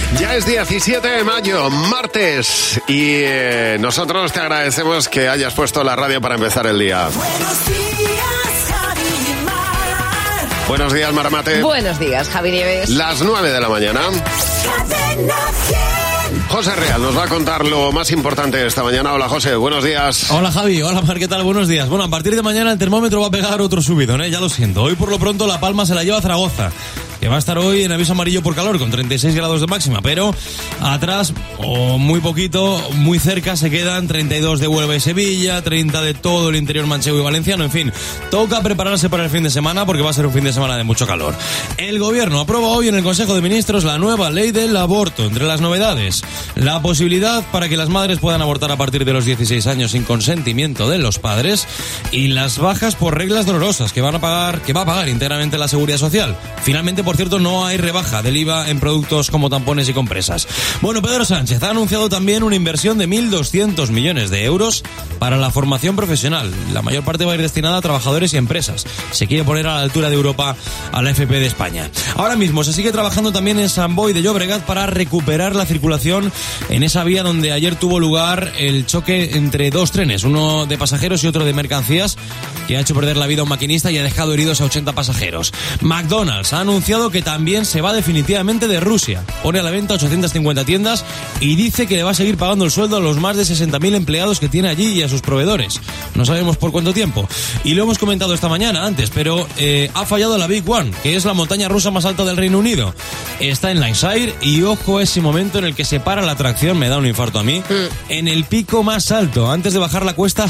Ya es 17 de mayo, martes, y nosotros te agradecemos que hayas puesto la radio para empezar el día. Buenos días, Javi y Mar. Buenos días, Maramate. Buenos días, Javi Nieves. Las 9 de la mañana. Cadena 100. José Real nos va a contar lo más importante de esta mañana. Hola, José, buenos días. Hola, Javi. Hola, Mar, ¿qué tal? Buenos días. Bueno, a partir de mañana el termómetro va a pegar otro subidón, ya lo siento. Hoy, por lo pronto, La Palma se la lleva a Zaragoza, que va a estar hoy en aviso amarillo por calor, con 36 grados de máxima, pero atrás, o muy poquito, muy cerca, se quedan 32 de Huelva y Sevilla, 30 de todo el interior manchego y valenciano, en fin, toca prepararse para el fin de semana, porque va a ser un fin de semana de mucho calor. El gobierno aprueba hoy en el Consejo de Ministros la nueva ley del aborto. Entre las novedades, la posibilidad para que las madres puedan abortar a partir de los 16 años sin consentimiento de los padres, y las bajas por reglas dolorosas que va a pagar íntegramente la Seguridad Social. Finalmente, por cierto, no hay rebaja del IVA en productos como tampones y compresas. Bueno, Pedro Sánchez ha anunciado también una inversión de 1.200 millones de euros para la formación profesional. La mayor parte va a ir destinada a trabajadores y empresas. Se quiere poner a la altura de Europa a la FP de España. Ahora mismo se sigue trabajando también en Sant Boi de Llobregat para recuperar la circulación en esa vía donde ayer tuvo lugar el choque entre dos trenes, uno de pasajeros y otro de mercancías, que ha hecho perder la vida a un maquinista y ha dejado heridos a 80 pasajeros. McDonald's ha anunciado que también se va definitivamente de Rusia. Pone a la venta 850 tiendas y dice que le va a seguir pagando el sueldo a los más de 60.000 empleados que tiene allí y a sus proveedores. No sabemos por cuánto tiempo. Y lo hemos comentado esta mañana antes, pero ha fallado la Big One, que es la montaña rusa más alta del Reino Unido. Está en Lancashire y ojo a ese momento en el que se para la atracción, me da un infarto a mí, en el pico más alto, antes de bajar la cuesta a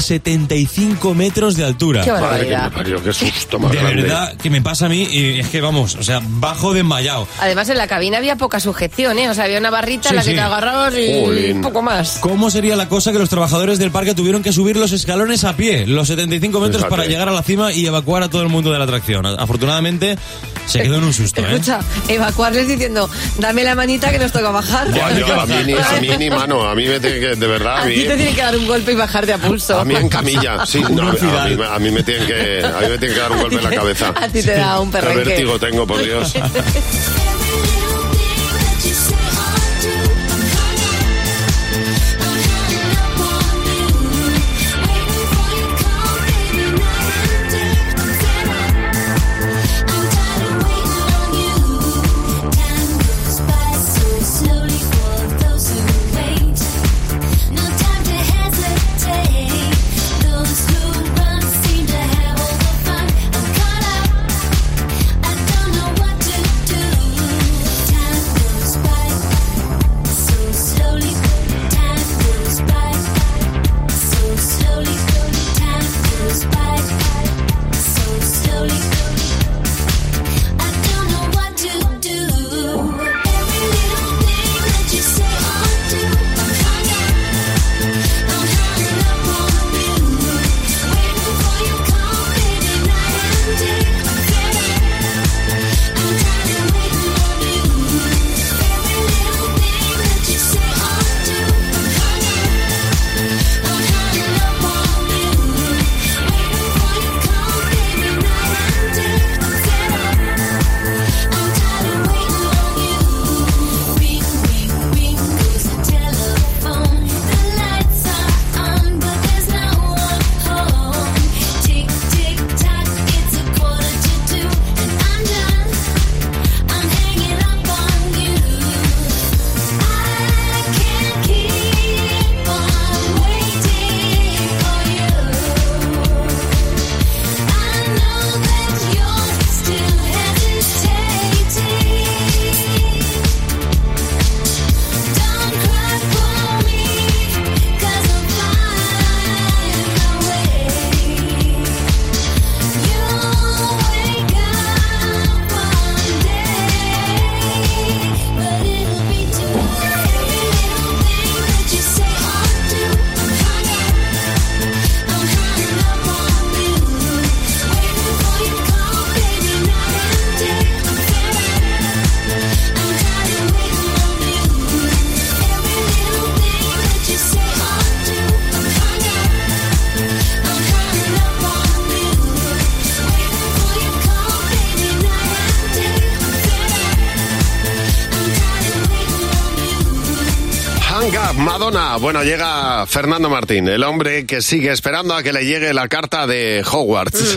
75 metros de altura. Qué Madre que barbaridad. me parió, qué susto más De grande. verdad que me pasa a mí y es que vamos, o sea, bajo desmayado. Además, en la cabina había poca sujeción, O sea, había una barrita en la que Sí. te agarrabas y Jolín. poco más. ¿Cómo sería la cosa que los trabajadores del parque tuvieron que subir los escalones a pie, los 75 metros, Fíjate. para llegar a la cima y evacuar a todo el mundo de la atracción? Afortunadamente, se quedó en un susto, Escucha, evacuarles diciendo, dame la manita que nos toca bajar. Ya, yo, a mí ni mano, a mí me tiene que, de verdad, A ti te tiene que dar un golpe y bajarte a pulso. a mí en camilla, sí, no, a mí me tienen que dar un golpe en la cabeza. A ti te da un Qué perrenque. vértigo tengo, por Dios. Every little thing that you say or do, I'm hanging up on you, waiting for your call, baby, night and day. I'm tired of waiting on you. Time goes by so slowly for those who wait. No time to hesitate. Those who run seem to have all the fun. I'm caught up. I don't know what to do. Hang Up, Madonna. Bueno, llega Fernando Martín, el hombre que sigue esperando a que le llegue la carta de Hogwarts.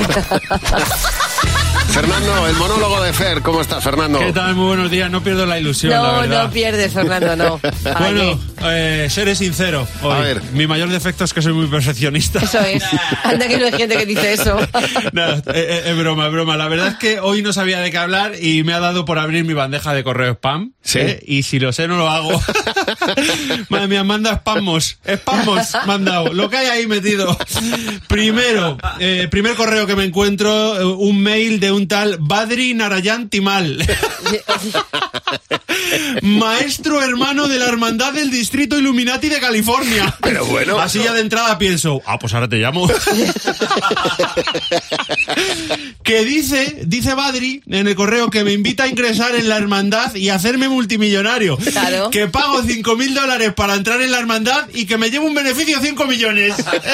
Fernando, el monólogo de Fer. ¿Cómo estás, Fernando? ¿Qué tal? Muy buenos días. No pierdo la ilusión, la No, verdad. no pierdes, Fernando, no. Bueno, seré sincero hoy. A ver. Mi mayor defecto es que soy muy perfeccionista. Eso es. Anda que no hay gente que dice eso. No, es broma, es broma. La verdad es que hoy no sabía de qué hablar y me ha dado por abrir mi bandeja de correo spam. Sí. Y si lo sé, no lo hago. Madre mía, manda spamos. Spamos, mandado. Lo que hay ahí metido. Primero, primer correo que me encuentro, un mail de un tal Badri Narayan Timal. Maestro hermano de la Hermandad del Distrito Illuminati de California. Pero bueno. Así ya de entrada pienso, pues ahora te llamo. Que dice Badri en el correo que me invita a ingresar en la hermandad y hacerme multimillonario. Claro. Que pago $5.000 para entrar en la hermandad y que me llevo un beneficio de 5 millones.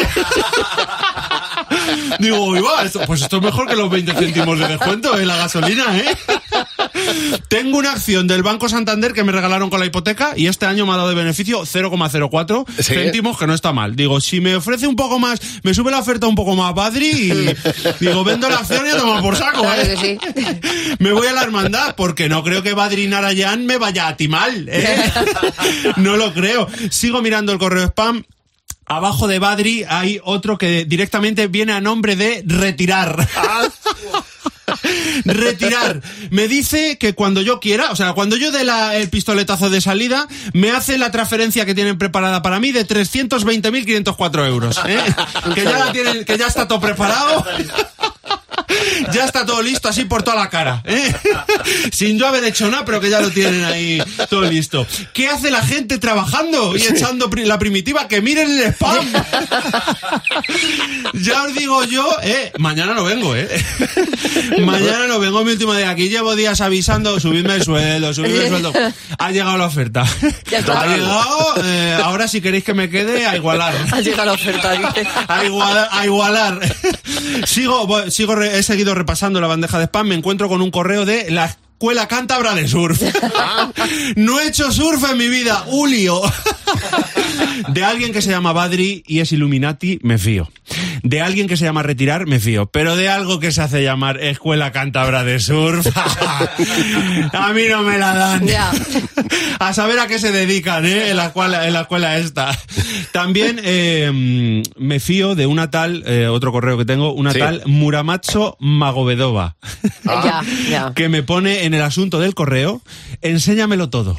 Digo, pues esto es mejor que los 20 céntimos de descuento en la gasolina, ¿eh? Tengo una acción del Banco Santander que me regalaron con la hipoteca y este año me ha dado de beneficio 0,04 ¿Sí? céntimos, que no está mal. Digo, si me ofrece un poco más, me sube la oferta un poco más, Badri, y digo, vendo la acción y a tomar por saco, Claro ¿eh? que sí. Me voy a la hermandad porque no creo que Badri Narayan me vaya a timar, ¿eh? No lo creo. Sigo mirando el correo spam. Abajo de Badri hay otro que directamente viene a nombre de retirar. Retirar. Me dice que cuando yo quiera, o sea, cuando yo dé el pistoletazo de salida, me hace la transferencia que tienen preparada para mí de 320.504 euros, ¿eh? Que ya la tienen, que ya está todo preparado. Ya está todo listo así por toda la cara, ¿eh? Sin yo haber hecho nada, pero que ya lo tienen ahí todo listo. ¿Qué hace la gente trabajando y echando la primitiva? Que miren el spam. Ya os digo yo, mañana no vengo, mañana no vengo, mi último día. Aquí llevo días avisando, subidme el sueldo. Ha llegado la oferta. Ya está. Ha llegado, ahora si queréis que me quede, a igualar. Ha llegado la oferta, dice. A igualar. He seguido repasando la bandeja de spam, me encuentro con un correo de la Escuela Cántabra de Surf. No he hecho surf en mi vida, Julio. De alguien que se llama Badri y es Illuminati, me fío. De alguien que se llama Retirar, me fío. Pero de algo que se hace llamar Escuela Cántabra de Surf, a mí no me la dan. Ya. A saber a qué se dedican, en la escuela esta. También me fío de una tal, otro correo que tengo, una Sí. tal Muramacho Magovedova. Ya. Que me pone en el asunto del correo, enséñamelo todo.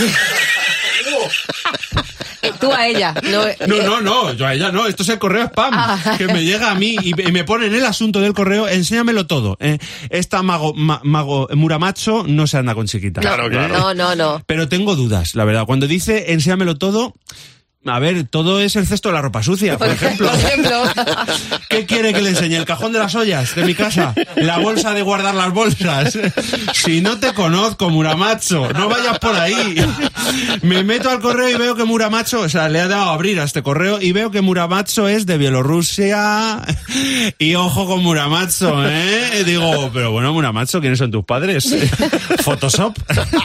Tú a ella. No, yo a ella no, esto es el correo spam, que me llega a mí y me pone en el asunto del correo, enséñamelo todo. Esta Muramacho no se anda con chiquitas. Claro, claro. No. Pero tengo dudas, la verdad. Cuando dice enséñamelo todo, a ver, todo es el cesto de la ropa sucia, por ejemplo. Por ejemplo. ¿Qué quiere que le enseñe? ¿El cajón de las ollas de mi casa? ¿La bolsa de guardar las bolsas? Si no te conozco, Muramacho, no vayas por ahí. Me meto al correo y veo que Muramacho, o sea, le ha dado a abrir a este correo y veo que Muramacho es de Bielorrusia. Y ojo con Muramacho, ¿eh? Digo, pero bueno, Muramacho, ¿quiénes son tus padres? ¿Photoshop?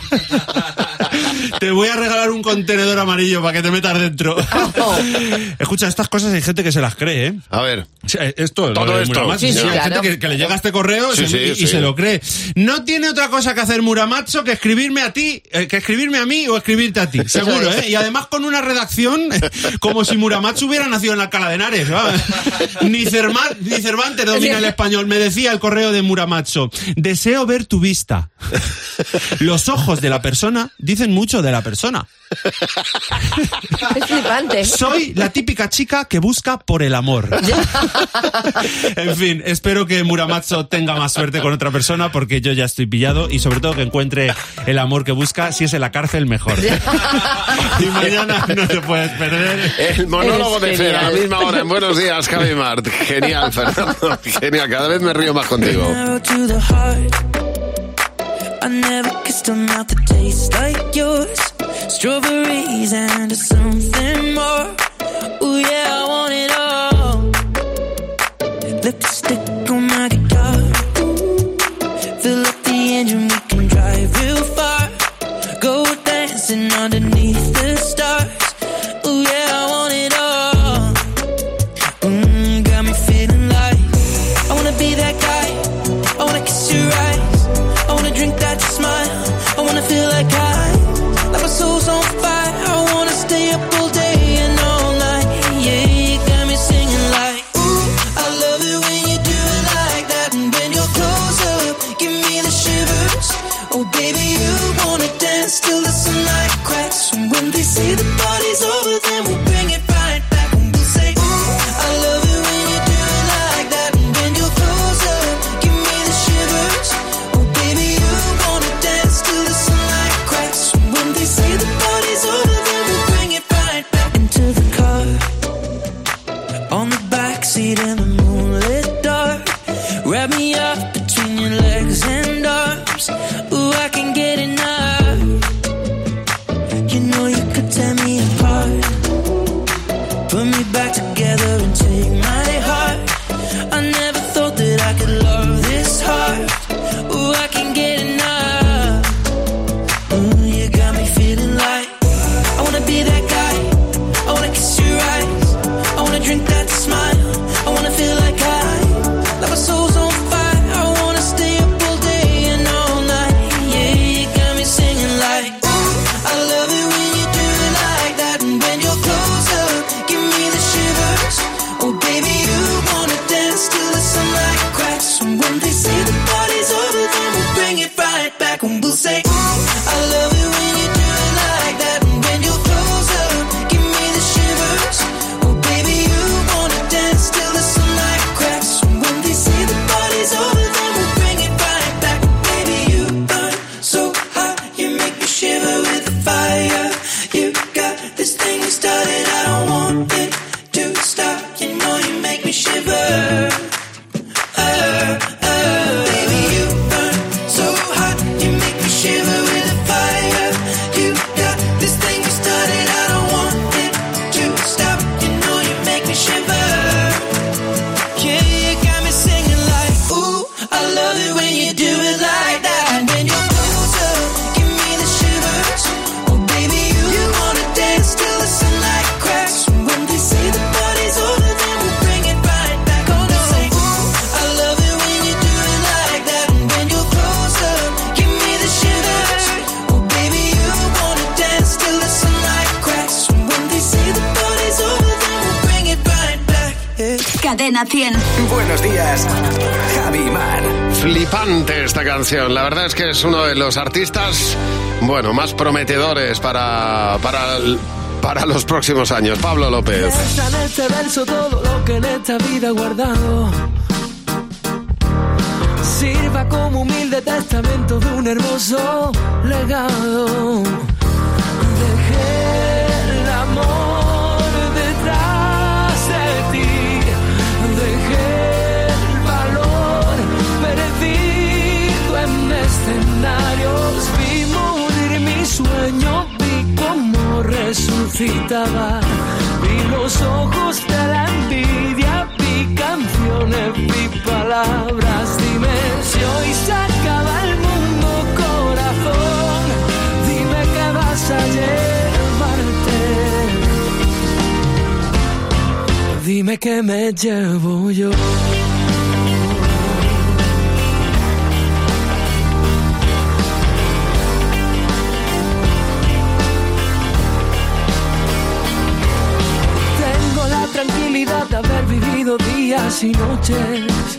Te voy a regalar un contenedor amarillo para que te metas dentro. Escucha, estas cosas hay gente que se las cree, ¿eh? A ver. Esto, Todo lo de esto. Muramacho, Sí, hay claro. gente que le llega este correo Sí, y sí. se lo cree. No tiene otra cosa que hacer Muramacho que escribirme a ti, que escribirme a mí o escribirte a ti, seguro, es. ¿eh? Y además con una redacción como si Muramacho hubiera nacido en Alcalá de Henares, ¿sabes? Ni Cervantes domina el español. Me decía el correo de Muramacho, deseo ver tu vista. Los ojos de la persona dicen mucho de la persona. Es flipante. Soy la típica chica que busca por el amor. En fin, espero que Muramacho tenga más suerte con otra persona porque yo ya estoy pillado y sobre todo que encuentre el amor que busca. Si es en la cárcel, mejor. Y mañana no te puedes perder. El monólogo Es de Fer a la genial. misma hora en Buenos Días, Javi Mart. Genial, Fernando. Genial, cada vez me río más contigo. Arrow to the heart. I never kissed a mouth that tastes like yours. Strawberries and something more. Ooh yeah, I want it all. Lipstick on my guitar. Fill up the engine, we can drive real far. Go dance dancing underneath the stars. Ooh yeah, I want it all. Got me feeling like I wanna be that guy. I wanna kiss your eyes. I wanna drink that smile. I wanna feel like my soul's on fire. I wanna stay up all day and all night. Yeah, you got me singing like, ooh, I love it when you do it like that. And when you're close up, give me the shivers. Oh baby, you wanna dance till the sunlight cracks. And when they say the party's over, then we'll bring it right back. And we'll say, ooh, I love it when you do it like that. And when you're close up, give me the shivers. Oh baby, you wanna dance till the sunlight cracks. And when they say the party's over, then we'll bring it right back into the car. On the backseat in the moonlit dark. Wrap me up between your legs and arms. Ooh, I can get enough. You know you could tear me apart. Put me back together and take my heart. I never thought that I could love this hard. Ooh, I can get enough. Ooh, you got me feeling like I wanna be that guy. I wanna kiss your eyes. I wanna drink that smile. I wanna feel like my soul's on fire. I wanna stay up all day and all night. Yeah, you got me singing like, ooh, I love it when you do it like that. And when you're close up, give me the shivers. Oh baby, you wanna dance till the sunlight cracks. And when they say the party's over, then we'll bring it right back. And we'll say, ooh, I love it when you do it like that. And when you're close up, give me the shivers. Oh baby, you wanna dance till the sunlight cracks. And when they say the party's over, then we'll bring it right back. Baby, you burn so hot, you make me shiver with the fire. You got this thing you started, I don't want it to stop. You know you make me shiver. Baby, you burn so hot, you make me shiver with the fire. You got this thing you started, I don't want it to stop. You know you make me shiver. Yeah, you got me singing like, ooh, I love it when you do it like that. And when you're close up, give me the shivers. Oh baby, you wanna dance till the sunlight cracks. And when they say the party's over, then we'll bring it right back. Oh no, say, ooh, I love it when you do it like that. And when you're close up, give me the shivers. Oh baby, you wanna dance till the sunlight cracks. And when they say the party's over, then we'll bring it right back. Yeah. Cadena 100. Buenos días, Javi Mar. Flipante esta canción. La verdad es que es uno de los artistas, bueno, más prometedores para los próximos años. Pablo López. Está en este verso todo lo que en esta vida he guardado. Sirva como humilde testamento de un hermoso legado. Dejé el amor detrás de ti. Dejé el valor perdido en escenarios. Vi morir mi sueño, vi cómo resucitaba. Vi los ojos de la envidia, vi canciones, vi palabras. Dime si hoy se acaba el mundo, corazón. Dime que vas a llevarte. Dime que me llevo yo. Tengo la tranquilidad de haber vivido días y noches.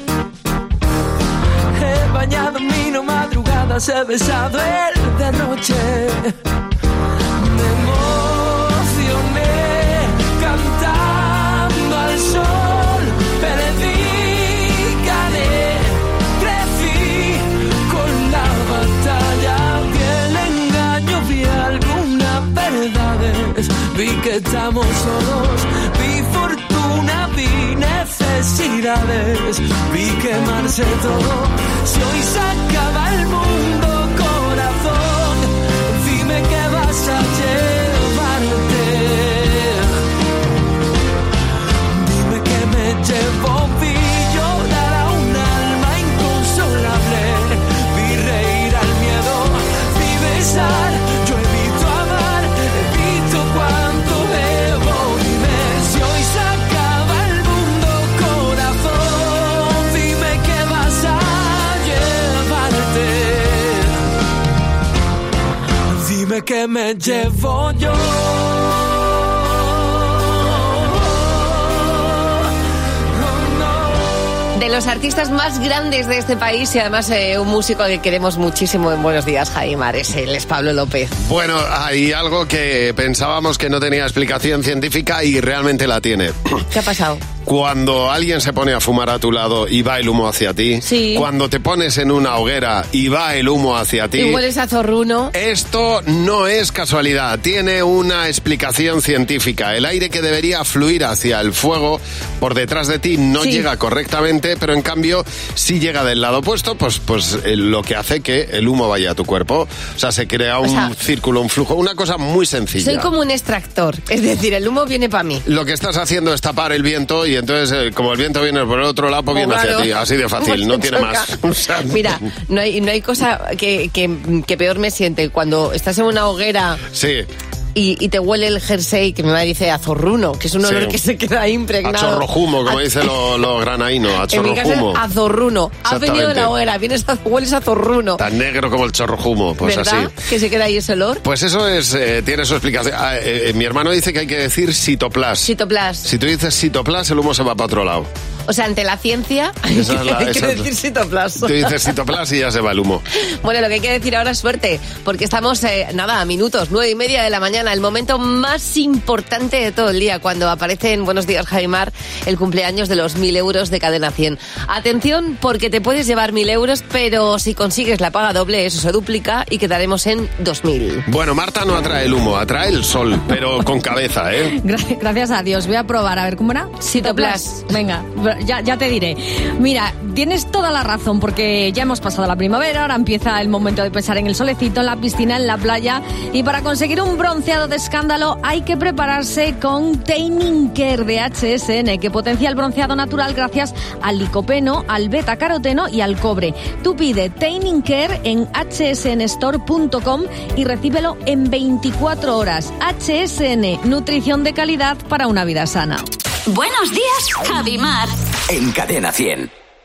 He bañado en vino madrugadas, he besado el derroche. Me emocioné cantando al sol, perdí, gané, crecí con la batalla. Vi el engaño, vi algunas verdades, vi que estamos solos, vi fortuna, vi necesidades, vi quemarse todo. Si hoy se acaba el mundo, corazón, dime que vas a llevarte. Dime que me llevo, vi llorar a un alma inconsolable, vi reír al miedo, vi besar, yo evito amar. Dime que me llevo yo. De los artistas más grandes de este país y además un músico que queremos muchísimo en Buenos Días, Javi Mar, él es Pablo López. Bueno, hay algo que pensábamos que no tenía explicación científica y realmente la tiene. ¿Qué ha pasado? Cuando alguien se pone a fumar a tu lado y va el humo hacia ti, sí. Cuando te pones en una hoguera y va el humo hacia ti, y hueles a zorruno. Esto no es casualidad, tiene una explicación científica. El aire que debería fluir hacia el fuego por detrás de ti no llega correctamente, pero en cambio si llega del lado opuesto, pues lo que hace que el humo vaya a tu cuerpo. O sea, se crea un círculo, un flujo, una cosa muy sencilla. Soy como un extractor, es decir, el humo viene para mí. Lo que estás haciendo es tapar el viento y entonces, como el viento viene por el otro lado, pues viene hacia ti. Así de fácil, no tiene más. O sea, mira, no hay cosa que peor me siente cuando estás en una hoguera. Sí. Y te huele el jersey, que mi madre dice a zorruno, que es un olor que se queda ahí impregnado. A chorrojumo, como dicen los granaínos, a chorrojumo. En mi casa, a zorruno. Has venido de la hoguera, hueles a zorruno. Tan negro como el chorrojumo, pues ¿verdad? así. Que se queda ahí ese olor. Pues eso tiene su explicación. Mi hermano dice que hay que decir citoplas. Citoplas. Si tú dices citoplas, el humo se va para otro lado. O sea, ante la ciencia hay que decir citoplas. Tú dices citoplas y ya se va el humo. Bueno, lo que hay que decir ahora es suerte, porque estamos, a minutos, 9:30 de la mañana, el momento más importante de todo el día, cuando aparece en Buenos Días, Javi Mar, el cumpleaños de los 1.000 euros de Cadena 100. Atención, porque te puedes llevar 1.000 euros, pero si consigues la paga doble, eso se duplica y quedaremos en 2.000. Bueno, Marta no atrae el humo, atrae el sol, pero con cabeza, ¿eh? Gracias a Dios, voy a probar, a ver, ¿cómo era? Citoplas. Venga, ya te diré. Mira, tienes toda la razón, porque ya hemos pasado la primavera, ahora empieza el momento de pensar en el solecito, en la piscina, en la playa, y para conseguir un bronceado de escándalo hay que prepararse con Tanning Care de HSN, que potencia el bronceado natural gracias al licopeno, al betacaroteno y al cobre. Tú pide Tanning Care en hsnstore.com y recíbelo en 24 horas. HSN, nutrición de calidad para una vida sana. Buenos días, Javi Mar. En Cadena 100.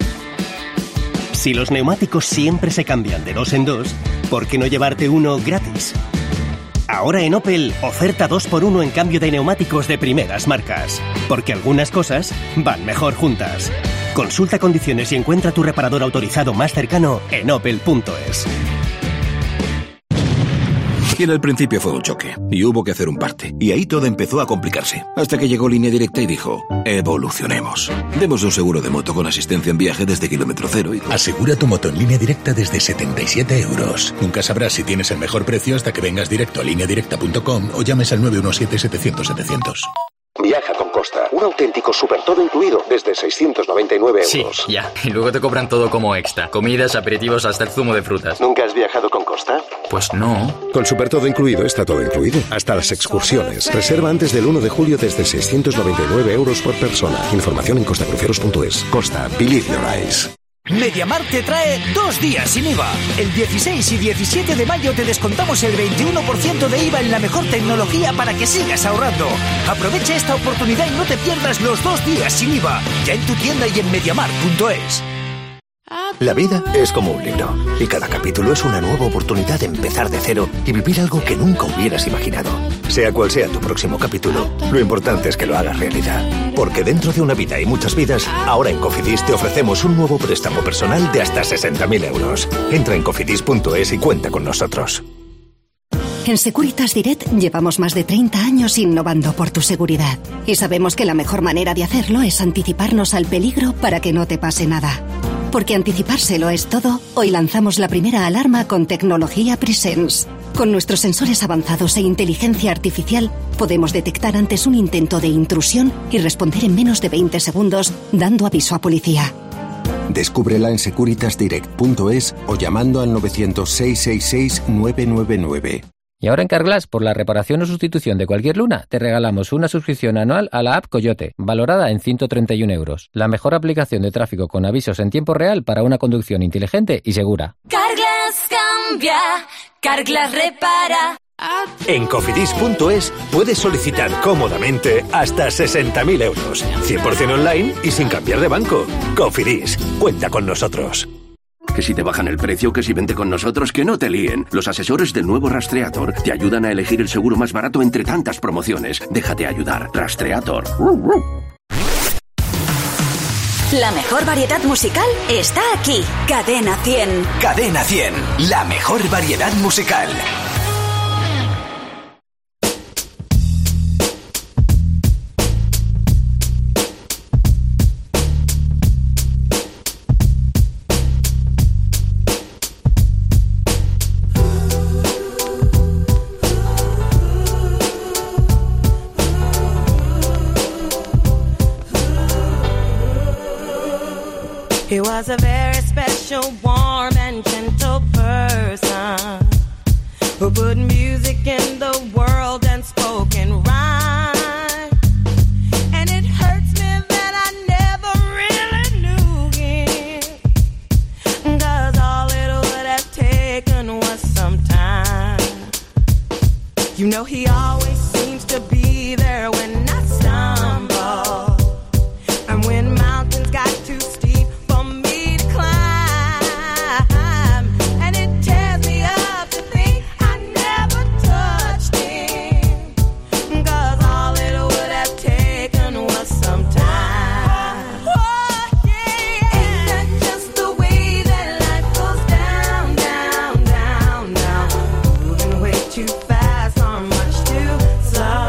Si los neumáticos siempre se cambian de 2 en 2, ¿por qué no llevarte uno gratis? Ahora en Opel, oferta 2x1 en cambio de neumáticos de primeras marcas. Porque algunas cosas van mejor juntas. Consulta condiciones y encuentra tu reparador autorizado más cercano en opel.es. Y en el principio fue un choque, y hubo que hacer un parte. Y ahí todo empezó a complicarse. Hasta que llegó Línea Directa y dijo, evolucionemos. Demos un seguro de moto con asistencia en viaje desde kilómetro cero y... Asegura tu moto en Línea Directa desde 77 euros. Nunca sabrás si tienes el mejor precio hasta que vengas directo a lineadirecta.com o llames al 917-700-700. Viaja con Costa. Un auténtico super todo incluido desde 699 euros. Sí, ya. Y luego te cobran todo como extra. Comidas, aperitivos, hasta el zumo de frutas. ¿Nunca has viajado con Costa? Pues no. Con super todo incluido está todo incluido. Hasta las excursiones. Reserva antes del 1 de julio desde 699 euros por persona. Información en costacruceros.es. Costa. Believe your eyes. MediaMarkt te trae 2 días sin IVA. El 16 y 17 de mayo te descontamos el 21% de IVA en la mejor tecnología para que sigas ahorrando. Aprovecha esta oportunidad y no te pierdas los 2 días sin IVA. Ya en tu tienda y en MediaMarkt.es. La vida es como un libro y cada capítulo es una nueva oportunidad de empezar de cero y vivir algo que nunca hubieras imaginado. Sea cual sea tu próximo capítulo, lo importante es que lo hagas realidad. Porque dentro de una vida y muchas vidas, ahora en Cofidis te ofrecemos un nuevo préstamo personal de hasta 60.000 euros. Entra en cofidis.es y cuenta con nosotros. En Securitas Direct llevamos más de 30 años innovando por tu seguridad. Y sabemos que la mejor manera de hacerlo es anticiparnos al peligro para que no te pase nada. Porque anticipárselo es todo, hoy lanzamos la primera alarma con tecnología Presence. Con nuestros sensores avanzados e inteligencia artificial, podemos detectar antes un intento de intrusión y responder en menos de 20 segundos, dando aviso a policía. Descúbrela en securitasdirect.es o llamando al 900-666-999. Y ahora en Carglass, por la reparación o sustitución de cualquier luna, te regalamos una suscripción anual a la app Coyote, valorada en 131 euros. La mejor aplicación de tráfico con avisos en tiempo real para una conducción inteligente y segura. Carglass cambia, Carglass repara. En cofidis.es puedes solicitar cómodamente hasta 60.000 euros, 100% online y sin cambiar de banco. Cofidis, cuenta con nosotros. Que si te bajan el precio, que si vente con nosotros, que no te líen. Los asesores del nuevo Rastreator te ayudan a elegir el seguro más barato entre tantas promociones. Déjate ayudar. Rastreator. La mejor variedad musical está aquí. Cadena 100. Cadena 100, la mejor variedad musical. He was a very special, warm and gentle person who put music in the world and spoke in rhyme. And it hurts me that I never really knew him, 'cause all it would have taken was some time. You know he always seems to be there when I stumble, and when mountains got too steep for me to climb, and it tears me up to think I never touched him, 'cause all it would have taken was some time. Oh, yeah. Ain't that just the way that life goes down, down, down, down, moving way too fast or much too slow.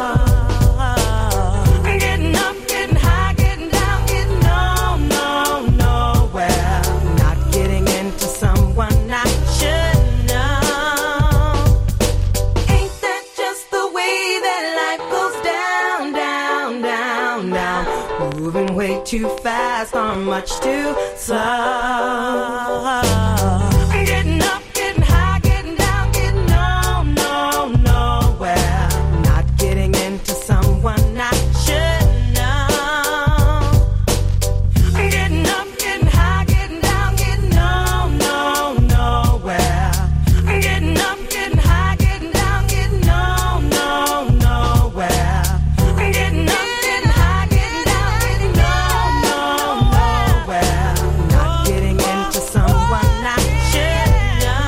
Getting up, getting high, getting down, getting nowhere. Not getting into someone I should know. Ain't that just the way that life goes down, down, down, down, moving way too fast or much too slow. Getting up, getting high, getting down, getting nowhere. Not getting into someone I should know. Getting up, getting high, getting down, getting nowhere. Getting up, getting high, getting down, getting nowhere. Getting up, getting high, getting down, getting nowhere. Not getting into someone I should know.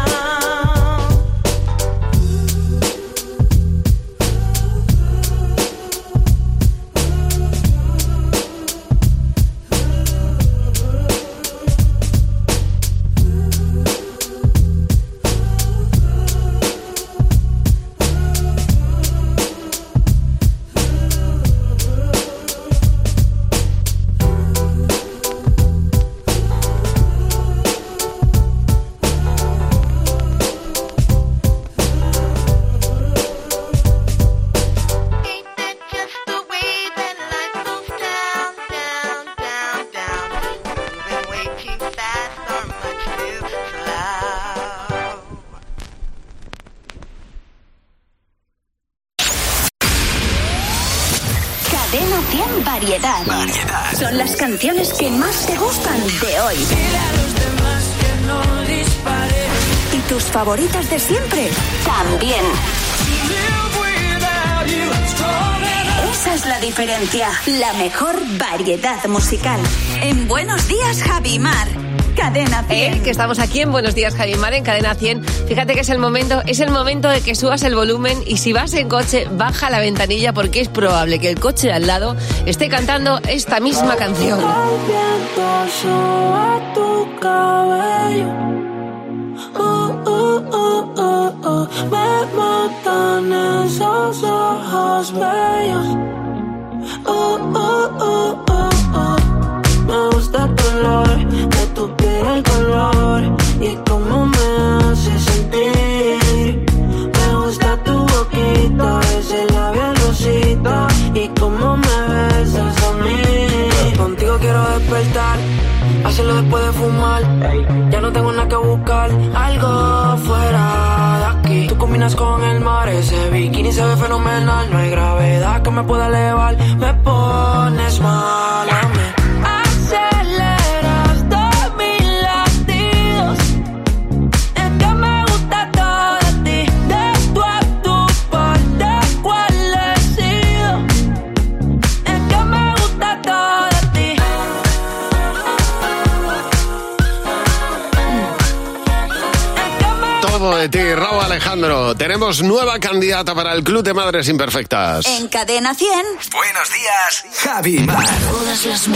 Cadena 100 Variedad. Son las canciones que más te gustan de hoy. Y tus favoritas de siempre también. Esa es la diferencia. La mejor variedad musical. En Buenos Días, Javi y Mar. Cadena 100. Que estamos aquí en Buenos Días, Javi y Mar, en Cadena 100. Fíjate que es el momento de que subas el volumen, y si vas en coche, baja la ventanilla, porque es probable que el coche de al lado esté cantando esta misma canción. El viento soba tu cabello. Me matan esos ojos bellos. Me gusta el color de tu piel, el color y cómo me hace sentir. Me gusta tu boquita, ese labial rosita y cómo me besas a mí. Contigo quiero despertar, hacerlo después de fumar. Ya no tengo nada que buscar, algo fuera de aquí. Tú combinas con el mar, ese bikini se ve fenomenal. No hay gravedad que me pueda elevar, me pones mal a mí. Aceleras todos mis latidos, es que me gusta todo de ti. De tú a tu parte, ¿cuál he sido? Es que me gusta todo de ti. de ti, Raúl Alejandro. Tenemos nueva candidata para el Club de Madres Imperfectas. En Cadena 100. Buenos días, Javi Mar. Todas las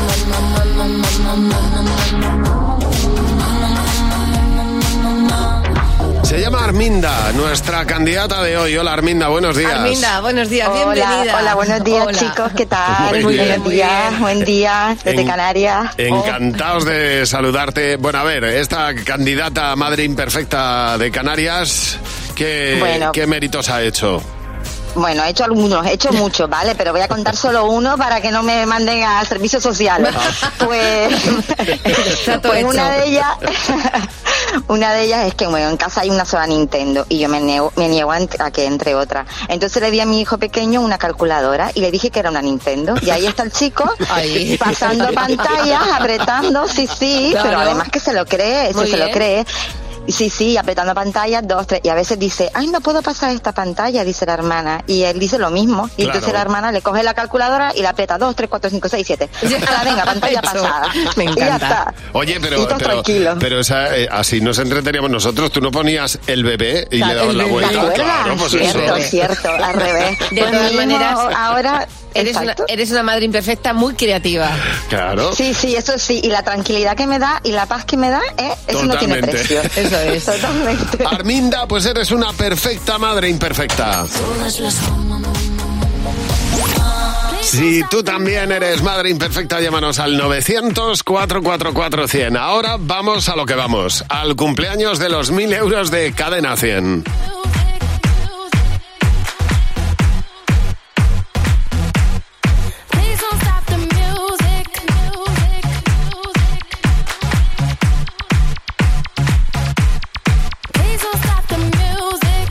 Se llama Arminda, nuestra candidata de hoy. Hola Arminda, buenos días. Arminda, buenos días, bienvenida. Hola, buenos días, Hola. chicos, ¿qué tal? Muy bien. Buenos días, buen día, desde Canarias. Encantados de saludarte. Bueno, a ver, esta candidata a Madre Imperfecta de Canarias, Bueno. ¿qué méritos ha hecho? Bueno, he hecho algunos, he hecho muchos, ¿vale? Pero voy a contar solo uno para que no me manden a servicios sociales. Pues una de ellas es que, bueno, en casa hay una sola Nintendo y yo me niego a que entre otra. Entonces le di a mi hijo pequeño una calculadora y le dije que era una Nintendo. Y ahí está el chico pasando pantallas, apretando, sí, Claro. pero además que se lo cree, Muy se lo bien. cree. Sí, apretando pantallas, 2, 3, y a veces dice, ay, no puedo pasar esta pantalla, dice la hermana, y él dice lo mismo, y Claro. entonces la hermana le coge la calculadora y la aprieta 2, 3, 4, 5, 6, 7. Ahora venga, pantalla Eso. pasada. Me Y ya encanta. está. Oye, Y todos tranquilos. pero así nos entreteníamos nosotros. Tú no ponías el bebé y Claro, le dabas el la bebé. vuelta. ¿Te acuerdas? Claro, pues Cierto, eso. cierto, al revés. De Pues todas mi hijo maneras, ahora... Eres una madre imperfecta muy creativa. Claro. Sí, eso sí, y la tranquilidad que me da y la paz que me da, eso no tiene Totalmente. precio. Eso es. Totalmente. Arminda, pues eres una perfecta madre imperfecta. Si tú también eres madre imperfecta, llámanos al 900-444-100. Ahora vamos a lo que vamos, al cumpleaños de los 1.000 euros de Cadena 100. Please don't stop the music. Please don't stop the music.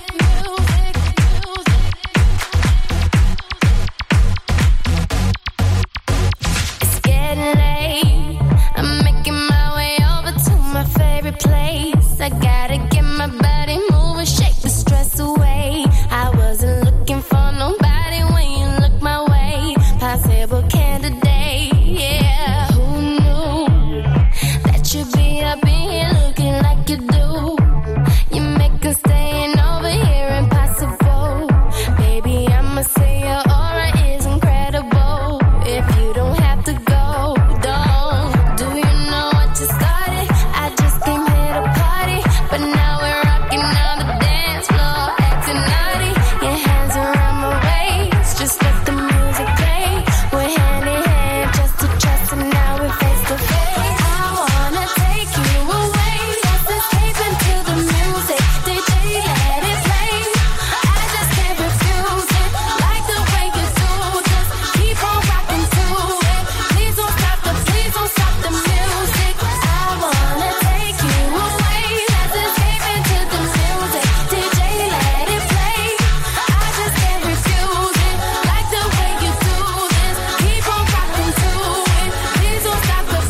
It's getting late. I'm making my way over to my favorite place. I gotta get my body moving, shake the stress away. I wasn't looking for nobody when you look my way. Possible candidate, yeah. Who knew that you'd be up in here looking like you do? You make us staying over here impossible. Baby, I'ma say your aura is incredible. If you don't have to go, don't. Do you know what you started? I just came here to party, but now we're rocking on the dance floor, acting naughty. Your hands around my waist, just let the music play. We're hand in hand, just to trust, and now we're face to face. I wanna take you away, let's escape into the music. DJ, let it play. I just can't refuse it, like the way you do. Just keep on rocking to it. Please don't stop the music. I wanna take you away, let's escape into the music. DJ, let it play. I just can't refuse it, like the way you do this. Keep on rocking to it. Please don't stop the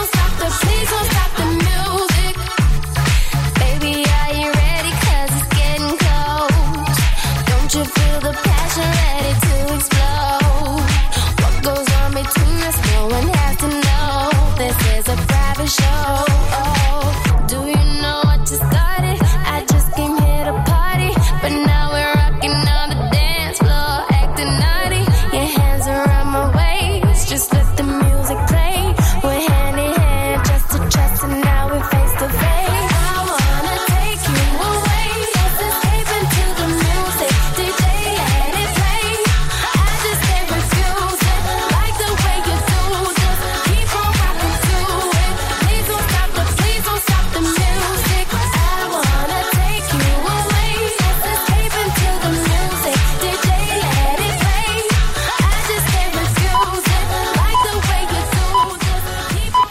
music. Baby, are you ready? 'Cause it's getting close. Don't you feel the passion ready to explode? What goes on between us, no one has to know. This is a private show. Do you know what you started? I just came here to party, but now we're rocking on the dance floor, acting naughty. Your hands around my waist, just let the music play. We're hand in hand, just to trust, and now we're face to face. I wanna take you away, let's escape into the music. DJ, let it play. I just can't refuse it, like the way you do. Just keep on rocking to it. Please don't stop the music. I wanna take you away, let's escape into the music. DJ, let it play. I just can't refuse it, like the way you do. Just keep on.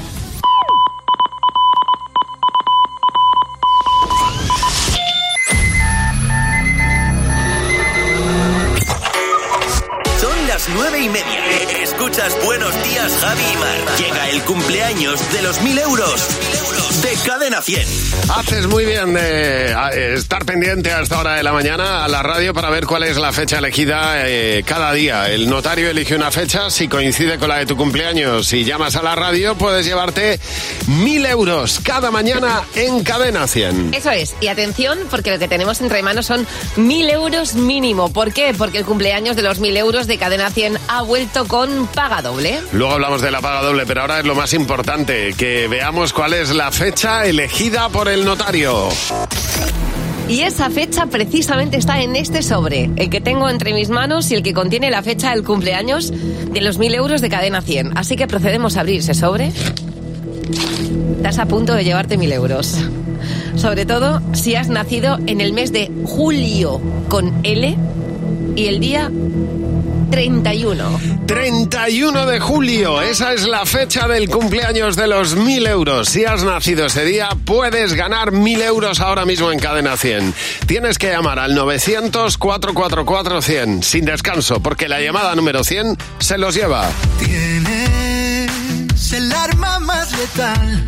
Son las 9:30. Escuchas Buenos Días, Javi y Mar. Llega el cumpleaños de los 1.000 euros. de Cadena 100. Haces muy bien de estar pendiente a esta hora de la mañana a la radio para ver cuál es la fecha elegida cada día. El notario elige una fecha, si coincide con la de tu cumpleaños, si llamas a la radio puedes llevarte 1.000 euros cada mañana en Cadena 100. Eso es, y atención, porque lo que tenemos entre manos son 1.000 euros mínimo. ¿Por qué? Porque el cumpleaños de los 1.000 euros de Cadena 100 ha vuelto con paga doble. Luego hablamos de la paga doble, pero ahora es lo más importante, que veamos cuál es la fecha elegida por el notario. Y esa fecha precisamente está en este sobre, el que tengo entre mis manos y el que contiene la fecha del cumpleaños de los 1.000 euros de Cadena 100. Así que procedemos a abrir ese sobre. Estás a punto de llevarte 1.000 euros. Sobre todo si has nacido en el mes de julio con L y el día 31. 31 de julio, esa es la fecha del cumpleaños de los 1.000 euros. Si has nacido ese día, puedes ganar 1.000 euros ahora mismo en Cadena 100. Tienes que llamar al 900-444-100, sin descanso, porque la llamada número 100 se los lleva. Tienes el arma más letal.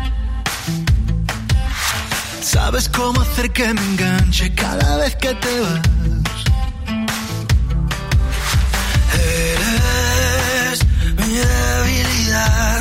Sabes cómo hacer que me enganche cada vez que te vas. Eres mi debilidad.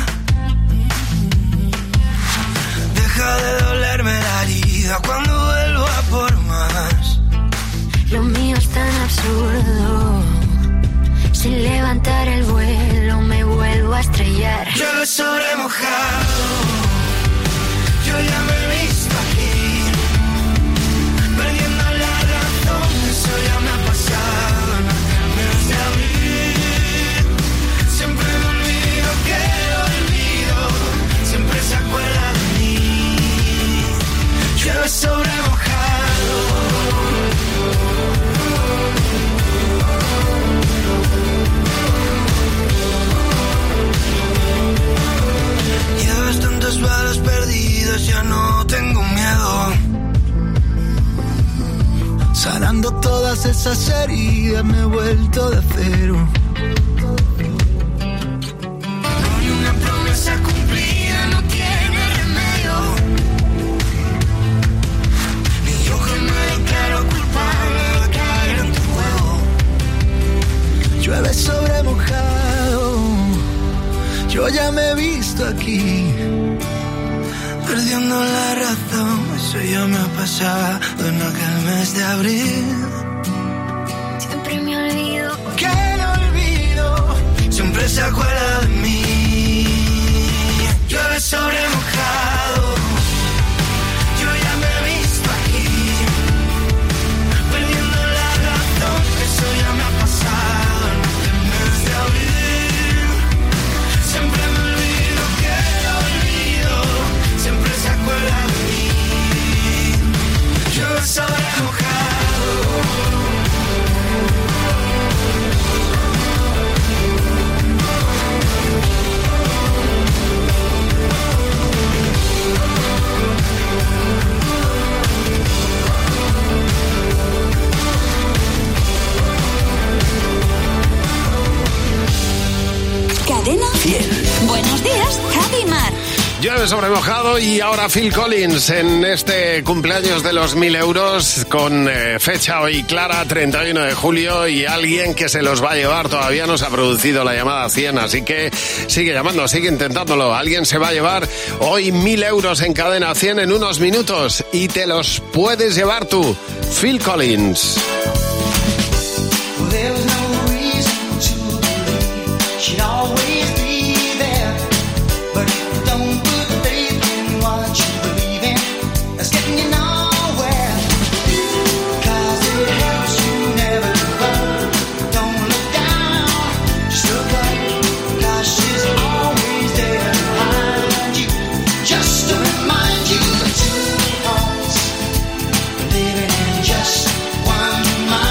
Deja de dolerme la herida cuando vuelva por más. Lo mío es tan absurdo. Sin levantar el vuelo me vuelvo a estrellar. Llueve sobre mojado. Yo ya me he visto aquí, perdiendo la razón. Eso ya me ha pasado en el mes de abril. Siempre me olvido que lo olvido. Siempre se acuerda de mí. Llueve sobre mojado. Llevas tantas balas perdidas, ya no tengo miedo. Sanando todas esas heridas me he vuelto de cero. No hay una promesa cumplida, no tiene remedio. Ni yo que me declaro culpable de caer en tu juego. Llueve sobre mojado. Yo ya me he visto aquí, perdiendo la razón. Eso ya me ha pasado en aquel mes de abril. Siempre me olvido. Que no olvido. Siempre se acuerda de mí. Llueve sobre mojado. Yo ya me he visto aquí, perdiendo la razón. Eso ya me ha pasado en aquel mes de abril. Siempre me olvido que lo olvido. Siempre se acuerda de mí. Yo sobre mojado. Cadena 100. Buenos días, Javi Mar. Llueve sobre mojado y ahora Phil Collins en este cumpleaños de los 1.000 euros con fecha hoy clara, 31 de julio, y alguien que se los va a llevar. Todavía no se ha producido la llamada 100, así que sigue llamando, sigue intentándolo. Alguien se va a llevar hoy 1.000 euros en Cadena 100 en unos minutos y te los puedes llevar tú. Phil Collins. There's no reason to believe she'd always be there. But if you don't put faith in what you believe in, that's getting you nowhere. 'Cause it helps you never give up. Don't look down, just look up. 'Cause she's always there behind you, just to remind you that two hearts living in just one mind.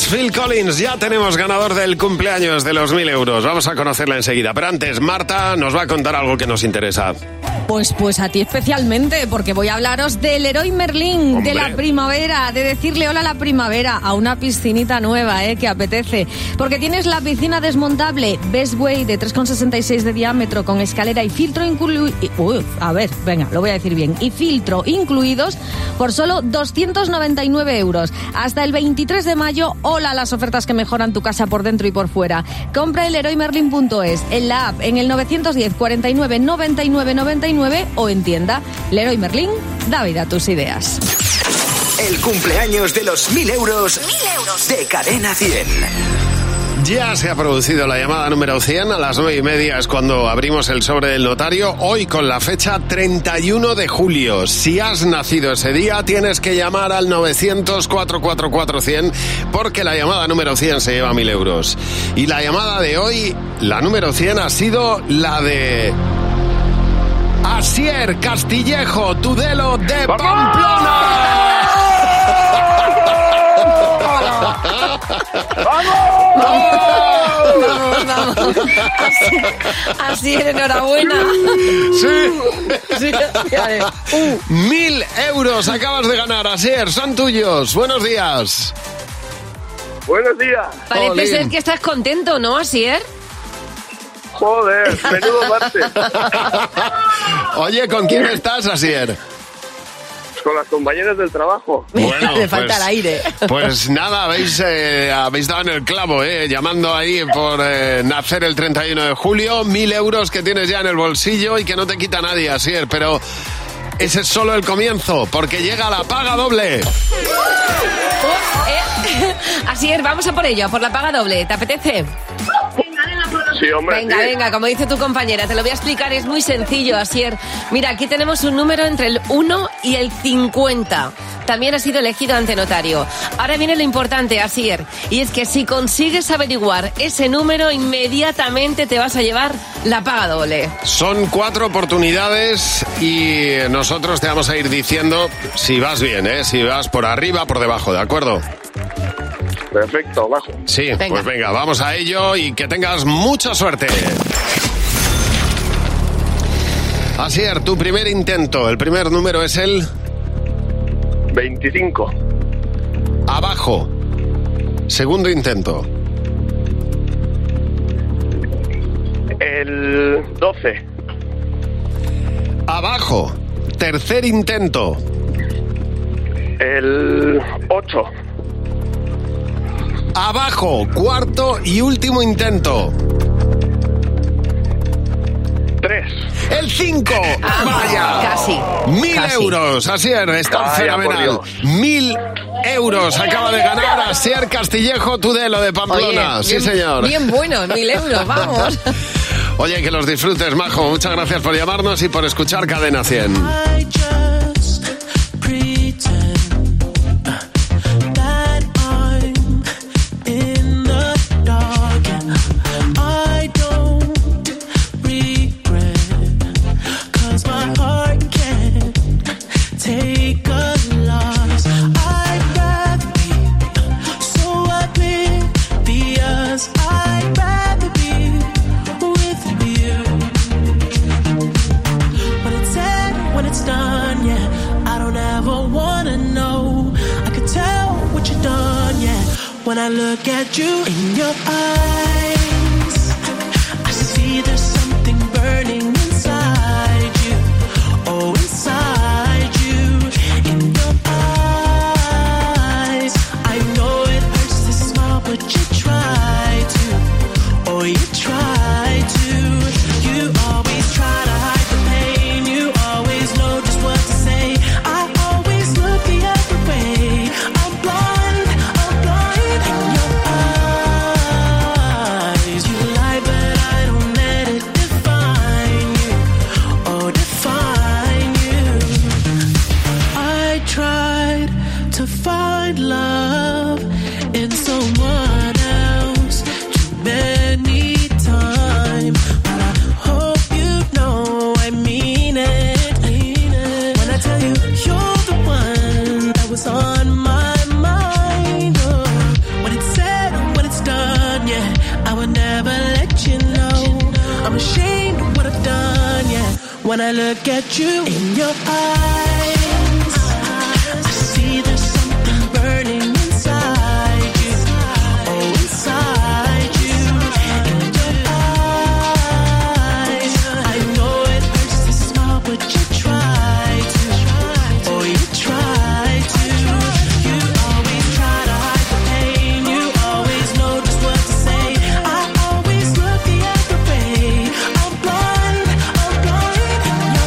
es Phil Collins. Ya tenemos ganador del cumpleaños de los 1.000 euros. Vamos a conocerla enseguida. Pero antes, Marta nos va a contar algo que nos interesa. Pues a ti especialmente, porque voy a hablaros del Leroy Merlin, Hombre. de la primavera, de decirle hola a la primavera, a una piscinita nueva, que apetece. Porque tienes la piscina desmontable Best Way de 3,66 de diámetro con escalera y filtro incluido. Lo voy a decir bien. Y filtro incluidos por solo 299 euros. Hasta el 23 de mayo, hola a las ofertas que mejoran tu casa por dentro y por fuera. Compra en leroymerlin.es, en la app, en el 910 49 99 99 o en tienda. Leroy Merlin, da vida a tus ideas. El cumpleaños de los 1.000 euros de Cadena 100. Ya se ha producido la llamada número 100. A las 9:30 es cuando abrimos el sobre del notario. Hoy con la fecha 31 de julio. Si has nacido ese día, tienes que llamar al 900-444-100 porque la llamada número 100 se lleva 1.000 euros. Y la llamada de hoy, la número 100, ha sido la de Asier Castillejo Tudelo de Pamplona. Vamos. Así es, enhorabuena. Sí. 1.000 euros acabas de ganar, Asier, son tuyos. Buenos días. Buenos días. Parece Jolín. ser que estás contento, ¿no, Asier? Joder, menudo martes. Oye, ¿con quién estás, Asier? Con las compañeras del trabajo. Bueno, Le falta el aire. Pues nada, habéis dado en el clavo, llamando ahí por nacer el 31 de julio. 1.000 euros que tienes ya en el bolsillo y que no te quita nadie, Asier. Pero ese es solo el comienzo, porque llega la paga doble. Asier, vamos a por ello, a por la paga doble. ¿Te apetece? Sí, hombre. Venga, como dice tu compañera, te lo voy a explicar, es muy sencillo, Asier. Mira, aquí tenemos un número entre el 1 y el 50. También ha sido elegido ante notario. Ahora viene lo importante, Asier, y es que si consigues averiguar ese número, inmediatamente te vas a llevar la paga doble. Son 4 oportunidades y nosotros te vamos a ir diciendo si vas bien, si vas por arriba, por debajo, ¿de acuerdo? Perfecto, bajo. Sí, pues venga, vamos a ello y que tengas mucha suerte. Asier, tu primer intento, el primer número es el 25. Abajo. Segundo intento. El 12. Abajo. Tercer intento. El 8. Abajo. Cuarto y último intento. 3. El 5. Vaya. Casi. 1.000 euros. Asier, está Vaya, fenomenal. por Dios. 1.000 euros acaba de ganar Asier Castillejo Tudelo de Pamplona. Oye, Sí, señor. Bien bueno, 1.000 euros, vamos. Oye, que los disfrutes, Majo. Muchas gracias por llamarnos y por escuchar Cadena 100. I just pretend that I'm in the dark and I don't regret 'cause my heart can't take a loss. I'd rather be so oblivious. I'd rather be with you. When it's said, when it's done, yeah, I don't ever wanna know. I could tell what you've done, yeah. When I look at you in your eyes, I see there's something burning inside you. Oh, inside you, in your eyes. I know it hurts to smile, but you try to. Oh, you try to. You always try to hide the pain. You always know just what to say. I always look the other way. I'm blind in your When I look at you in your eyes, I see there's something burning inside you. Oh, inside you. In your eyes, I know it hurts to smile, but you try to. Oh, you try to. You always try to hide the pain. You always know just what to say. I always look the other way. I'm blind in your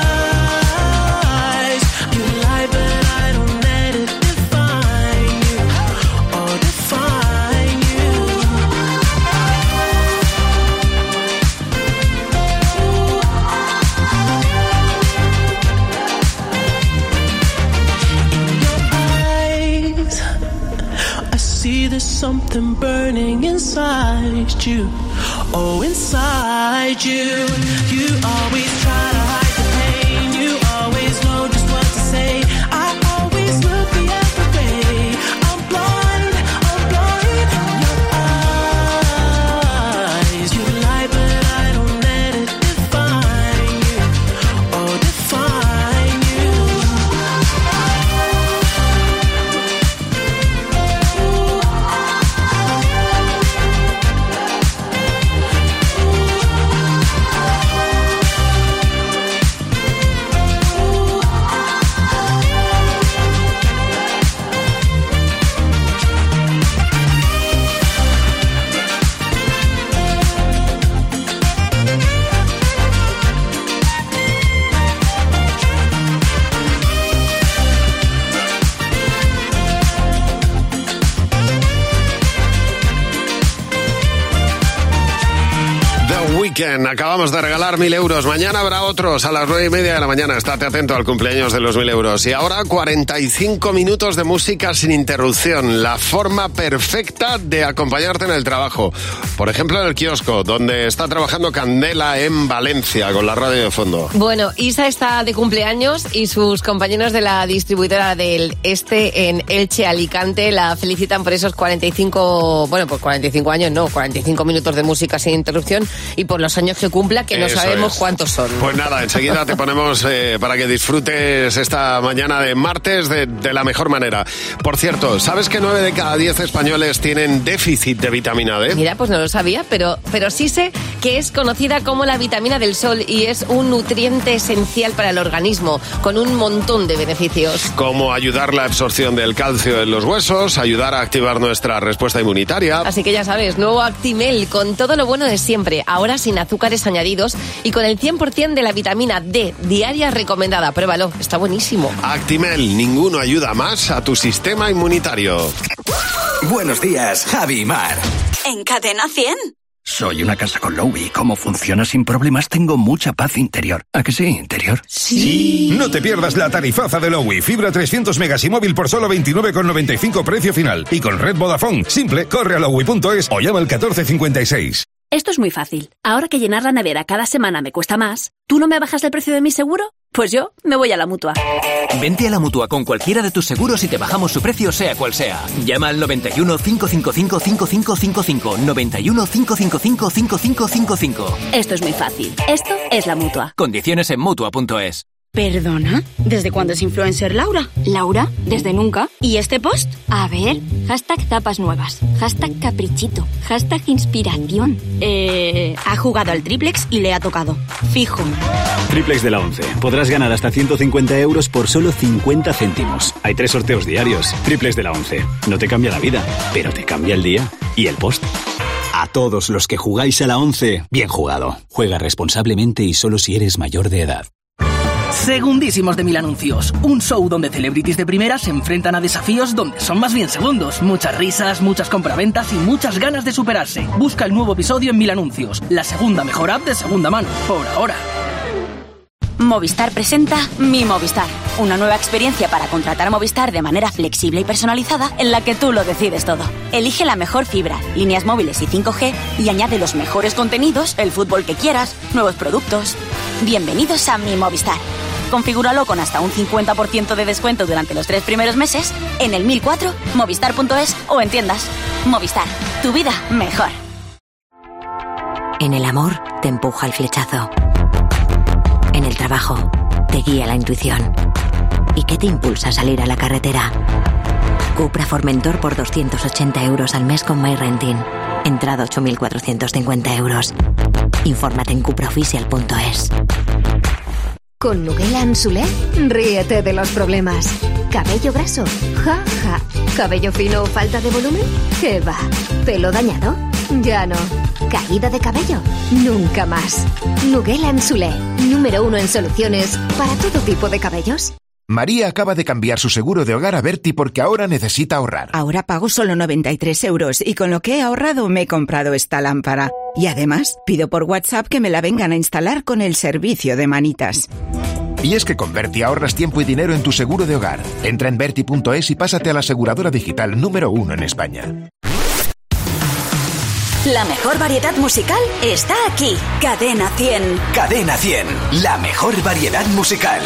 eyes. You lie, but I don't let it define you or define you. Eyes, I see there's something burning inside you. Oh, inside you. You always try to hide the pain. You always know just what to say. I always look the other way. I'm blind in your eyes. You lie, but I don't let it define you or define you. Weekend. Acabamos de regalar 1.000 euros. Mañana habrá otros a las 9:30 de la mañana. Estate atento al cumpleaños de los 1.000 euros. Y ahora 45 minutos de música sin interrupción. La forma perfecta de acompañarte en el trabajo. Por ejemplo, en el kiosco, donde está trabajando Candela en Valencia, con la radio de fondo. Bueno, Isa está de cumpleaños y sus compañeros de la distribuidora del Este en Elche, Alicante, la felicitan por esos 45 años, no, 45 minutos de música sin interrupción y por los años que cumpla, que no Eso sabemos es. cuántos son. Pues nada, enseguida te ponemos para que disfrutes esta mañana de martes de la mejor manera. Por cierto, ¿sabes que 9 de cada 10 españoles tienen déficit de vitamina D? Mira, pues no lo sabía, pero sí sé que es conocida como la vitamina del sol y es un nutriente esencial para el organismo, con un montón de beneficios. Como ayudar la absorción del calcio en los huesos, ayudar a activar nuestra respuesta inmunitaria. Así que ya sabes, nuevo Actimel, con todo lo bueno de siempre, ahora sin azúcares añadidos y con el 100% de la vitamina D diaria recomendada. Pruébalo, está buenísimo. Actimel, ninguno ayuda más a tu sistema inmunitario. Buenos días, Javi y Mar. En Cadena 100. Soy una casa con Lowy. Como funciona sin problemas, tengo mucha paz interior. ¿A que sí, interior? Sí. No te pierdas la tarifaza de Lowy. Fibra 300 megas y móvil por solo 29,95 precio final. Y con red Vodafone. Simple, corre a lowy.es o llama al 1456. Esto es muy fácil. Ahora que llenar la nevera cada semana me cuesta más, ¿tú no me bajas el precio de mi seguro? Pues yo me voy a la Mutua. Vente a la Mutua con cualquiera de tus seguros y te bajamos su precio sea cual sea. Llama al 91 555 5555. 91 555 5555. Esto es muy fácil. Esto es la Mutua. Condiciones en Mutua.es. ¿Perdona? ¿Desde cuándo es influencer Laura? ¿Laura? ¿Desde nunca? ¿Y este post? A ver, hashtag tapas nuevas, hashtag caprichito, hashtag inspiración. Ha jugado al triplex y le ha tocado. Fijo. Triplex de la 11. Podrás ganar hasta 150 euros por solo 50 céntimos. Hay 3 sorteos diarios. Triplex de la 11. No te cambia la vida, pero te cambia el día y el post. A todos los que jugáis a la 11, bien jugado. Juega responsablemente y solo si eres mayor de edad. Segundísimos de Mil Anuncios, un show donde celebrities de primera se enfrentan a desafíos donde son más bien segundos. Muchas risas, muchas compraventas y muchas ganas de superarse. Busca el nuevo episodio en Mil Anuncios, la segunda mejor app de segunda mano, por ahora. Movistar presenta Mi Movistar, una nueva experiencia para contratar Movistar de manera flexible y personalizada en la que tú lo decides todo. Elige la mejor fibra, líneas móviles y 5G y añade los mejores contenidos, el fútbol que quieras, nuevos productos. Bienvenidos a Mi Movistar. Configúralo con hasta un 50% de descuento durante los 3 primeros meses en el 1004, movistar.es o en tiendas. Movistar, tu vida mejor. En el amor te empuja el flechazo. En el trabajo? ¿Te guía la intuición? ¿Y qué te impulsa a salir a la carretera? Cupra Formentor por 280 euros al mes con MyRenting. Entrada 8.450 euros. Infórmate en cupraofficial.es. Con Nuguela Ansulé, ríete de los problemas. ¿Cabello graso? Ja, ja. ¿Cabello fino o falta de volumen? ¿Qué va? ¿Pelo dañado? Ya no. ¿Caída de cabello? Nunca más. Nuguela Ansulé, número 1 en soluciones para todo tipo de cabellos. María acaba de cambiar su seguro de hogar a Berti porque ahora necesita ahorrar. Ahora pago solo 93 euros y con lo que he ahorrado me he comprado esta lámpara. Y además, pido por WhatsApp que me la vengan a instalar con el servicio de manitas. Y es que con Berti ahorras tiempo y dinero en tu seguro de hogar. Entra en Berti.es y pásate a la aseguradora digital número 1 en España. La mejor variedad musical está aquí. Cadena 100. Cadena 100, la mejor variedad musical.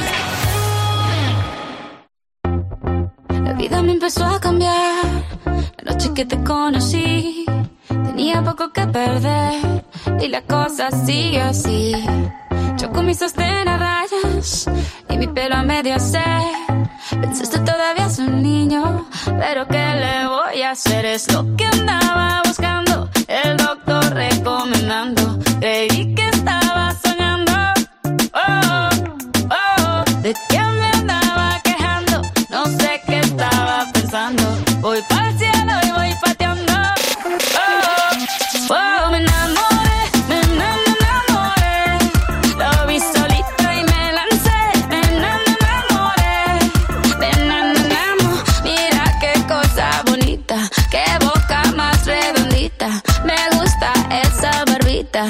La vida me empezó a cambiar. La noche que te conocí, tenía poco que perder y la cosa sigue así. Yo con mi sostén a rayas y mi pelo a medio hacer. Pensaste todavía es un niño, pero ¿qué le voy a hacer? Es lo que andaba buscando, el doctor recomendando. Creí que estaba soñando. Oh, oh, ¿de qué me andaba quejando? No sé qué estaba pensando. Voy para el cielo y voy pateando. Oh, oh, me enamoré, me enamoré. Lo vi solito y me lancé. Me enamoré, me enamoré. Mira qué cosa bonita, qué boca más redondita. Me gusta esa barbita.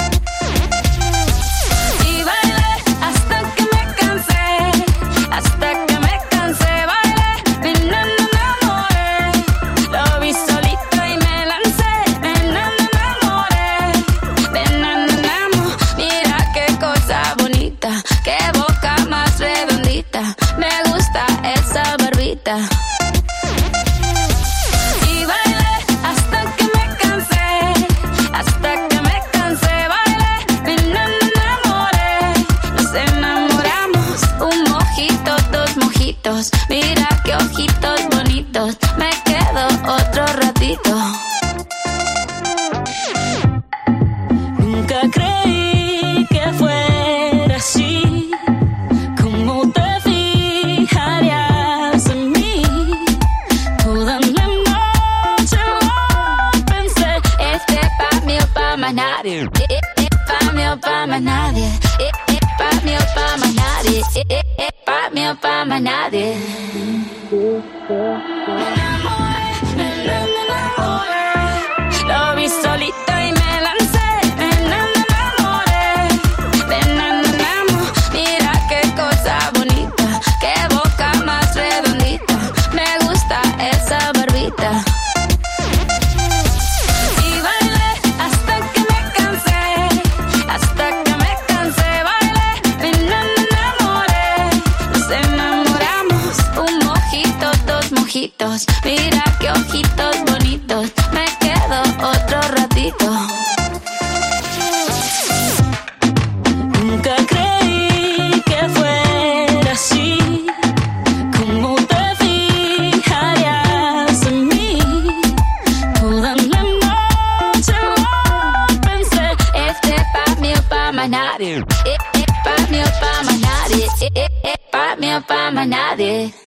Y bailé hasta que me cansé, hasta que me cansé. Bailé, me enamoré. Lo vi solito y me lancé. Me enamoré, me enamoré. Mira qué cosa bonita, qué boca más redondita. Me gusta esa barbita. Y bailé hasta que me cansé, hasta que me cansé. Bailé, me enamoré. Nos enamoramos, un mojito, dos mojitos. Mira qué ojitos bonitos. Me quedo otro ratito. Nunca creí que fuera así. ¿Cómo te fijarías en mí? Toda la noche lo pensé. Este pa' mí o pa' más nadie. Pa' mí o pa' más nadie. Pa' mí o pa' más nadie. Pa' mí o pa' más nadie. Me enamoré, me enamoré. Lo vi solito y me lancé. Me enamoré, me enamoré. Mira qué cosa bonita, qué boca más redondita. Me gusta esa barbita. Y bailé hasta que me cansé, hasta que me cansé. Bailé, me enamoré. Nos enamoramos, un mojito, dos mojitos. Mira qué ojitos bonitos. Me quedo otro ratito. Nunca creí que fuera así. ¿Cómo te fijarías en mí? Toda la noche lo pensé. Este pa' mí o pa' más nadie. Pa' mí o pa' más nadie. Pa' mí o pa' más nadie.